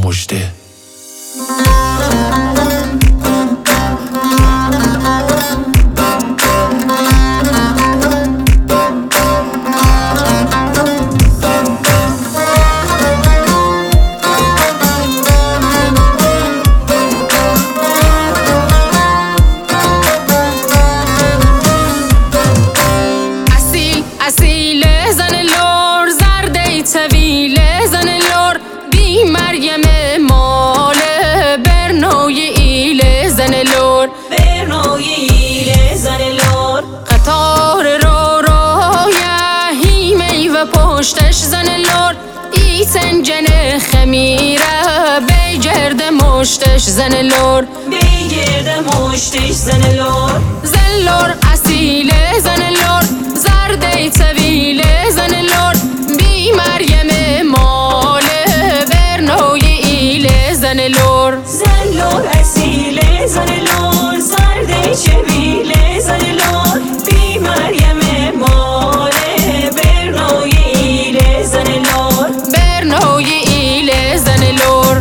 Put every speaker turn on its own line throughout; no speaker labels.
مژده.
اصیل زن لور، زرده طویل زن لور، بی مریم مال برنوی ایل زن لور،
برنوی ایل زن لور.
قطار رو هیمی و پشتش زن لور، ای سنجن خمیره بگرد مشتش زن لور،
بگرد مشتش زن لور.
زن لور اصیل زن لور، زرده طویل زن لور، بی مریم مال برنوی ایل زن لور،
زن لور اصیل زن لور، زرده طویل زن لور، بی مریم مال برنوی ایل زن لور،
برنوی ایل زن لور.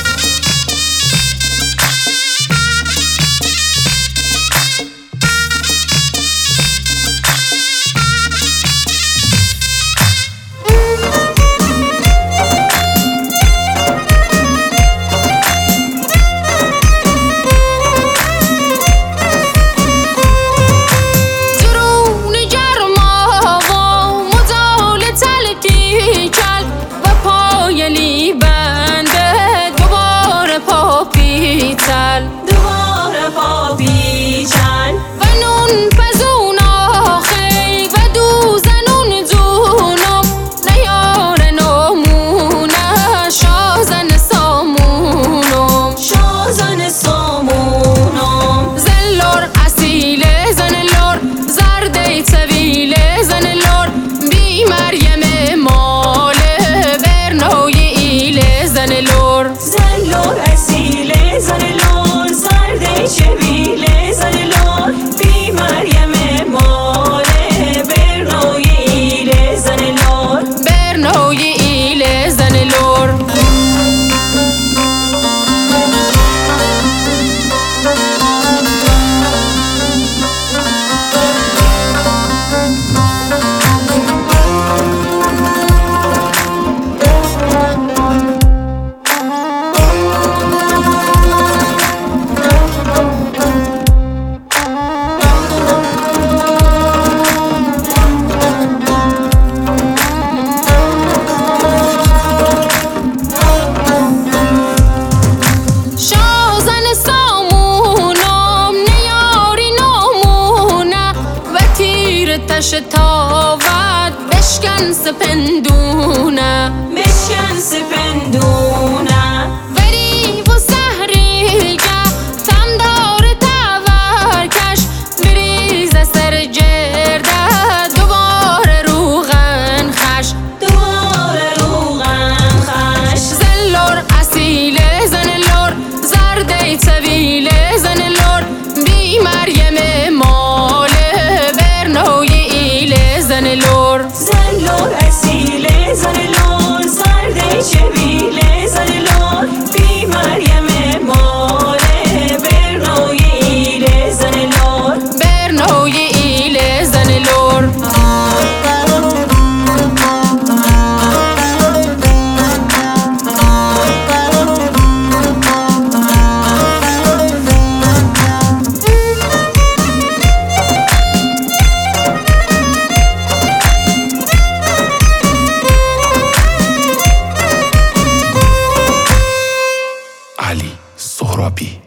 دوباره پا پیچن
و نون پزون آخی و دو زنون زونم، نیار نمونه شازن سامونم،
شازن سامونم.
زن لور اصیل زن لور، زرده طویل زن لور، بی مریم مال برنوی ایل زن لور،
زن لور اصیل زن لور، زرده طویل زن لور، بی مریم مال برنوی ایل زن لور،
برنوی ایل زن لور. تاوت بشکن سپندونه،
بشکن سپندونه.
وری و سهری که تم دار تورکش، بریز سر جرده دوباره روغن خش،
دوباره روغن خش.
زن لور اصیل زن لور، زرده طویل زن لور، بی مریم مال برنوی ایل زن لور،
زن لور اصیل زن لور، زرده طویل زن لور، بی مریم مال برنوی ایل زن لور،
برنوی ایل زن لور.
علی سهرابی.